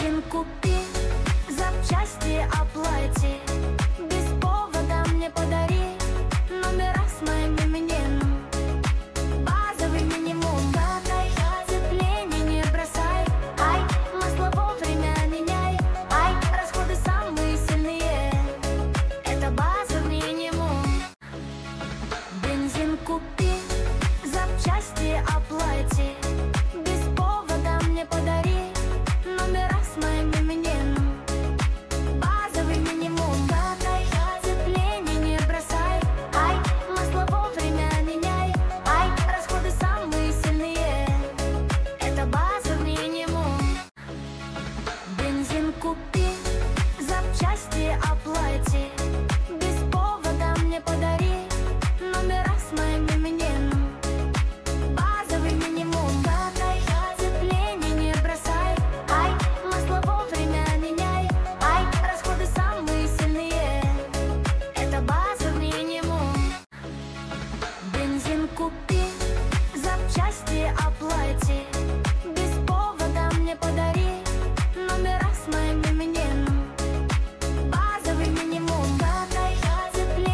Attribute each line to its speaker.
Speaker 1: Бензин купи, запчасти оплати, без повода мне подари номера с моим именем. Базовый минимум, катай, сцепление не бросай, ай, масло вовремя меняй, ай, расходы самые сильные, это базовый минимум. Бензин купи, запчасти оплати, без повода мне подари номера с моим именем. Базовый минимум, катай, сцепление не бросай, ай, масло вовремя меняй, ай, расходы самые сильные, это базовый минимум. Бензин купи, запчасти оплати, без повода мне подари номера с моим именем. Базовый минимум, катай, сцепление не бросай, ай, масло вовремя меняй, ай, расходы самые сильные, это базовый минимум. Бензин купи, запчасти оплати,